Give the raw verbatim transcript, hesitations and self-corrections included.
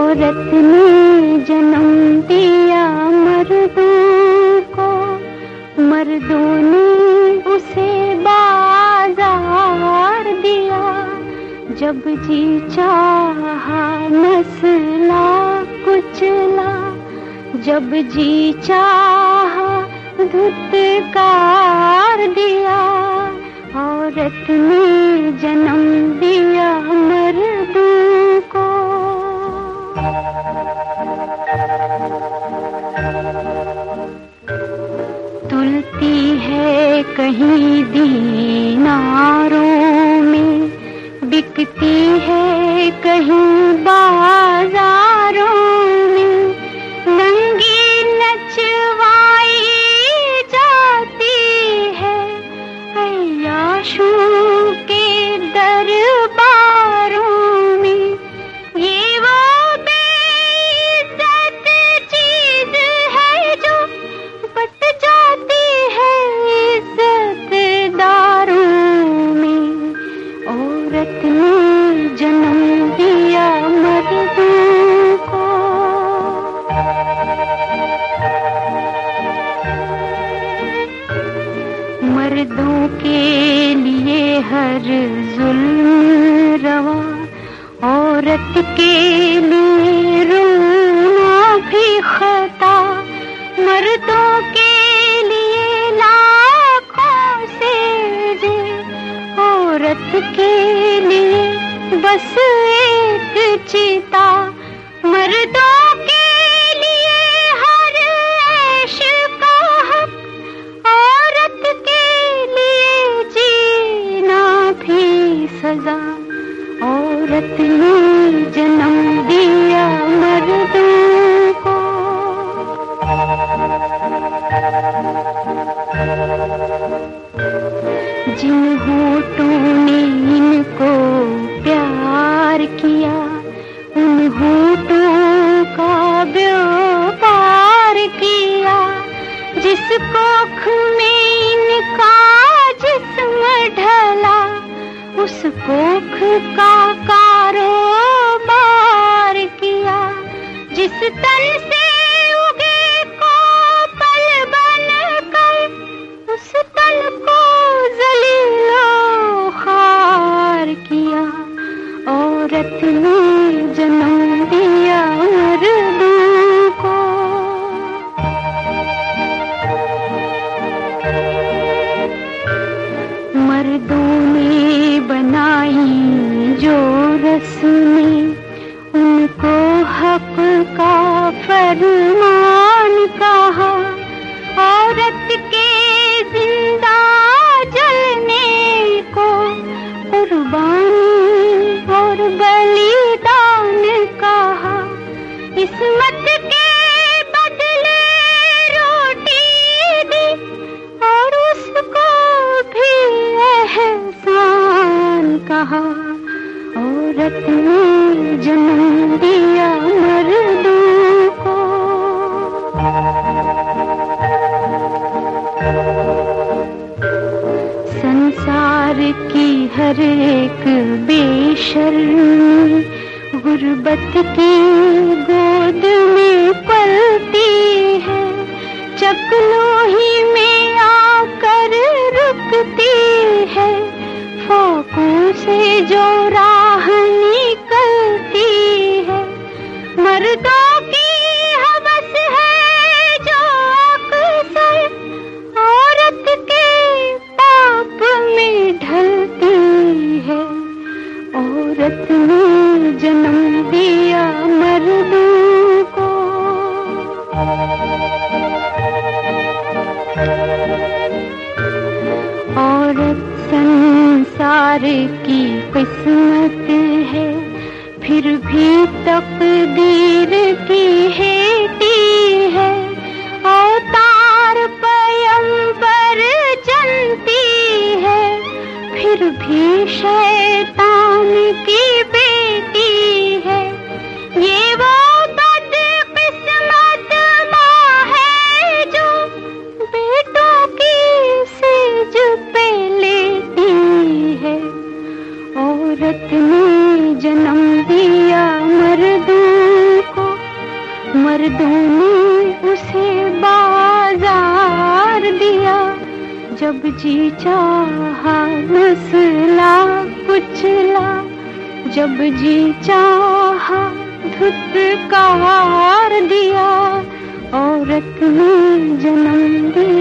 औरत ने जन्म दिया मर्दों को, मर्दों ने उसे बाजार दिया। जब जी चाहा नस्ला कुचला, जब जी चाहा धुतकार दिया। औरत ने जन्म दिया मर्दों को। तुलती है कहीं दीनारों में, बिकती है कहीं बाजारों में। नंगी नचवाई जाती है अय्याशों के दरबारों में। ये वो बेइज्जत चीज है जो बट जाती है इज्जतदारों में। औरत ने जन्म दिया मर्दों को। मर्दों के लिए हर जुल्म रवा, औरत के लिए रोना भी खता। मर्दों के लिए लाखों सेजे, औरत के लिए बस एक चिता। मर्दों के लिए हर ऐश का हक, औरत के लिए जीना भी सजा। औरत ने जन्म दिया मर्दों को। जिन होठों ने इनको प्यार किया, उन होठों का व्यापार किया। जिस कोख में इनका जिस्म ढला, उस कोख का कारोबार किया। जिस तन से उगे को पल बनकर, उस तन को जलीलो खार किया। औरत ने जन्म दिया मर्दों को। मर्दों ने बनाई जो रस्में, उनको हक का फरमान कहा। औरत के जिंदा जलने को कुर्बानी और बलिदान कहा। इस्मत के बदले रोटी दी, और उसको भी एहसान कहा। औरत ने जन्म दिया मर्दों को। संसार की हर एक बेशर्मी गुर्बत की गोद में पलती है। चकलोही में आकर रुकती है, फाकों से जो राह निकलती है। मर्दों की हवस है जो अक्सर औरत के पाप में ढलती है। औरत ने जन्म दिया मर्दों को। औरत संसार की किस्मत है, फिर भी तकदीर की हेती है। अवतार पैगंबर जनती है, फिर भी शैतान की बेटी है। ये वो बदकिस्मत माँ है जो बेटों की सेज पे लेती है। औरत ने जन्म दिया मर्दों तूने उसे बाजार दिया, जब जी चाहा नस्ला कुचला, जब जी चाहा धुतकार दिया। औरत ने जन्म दिया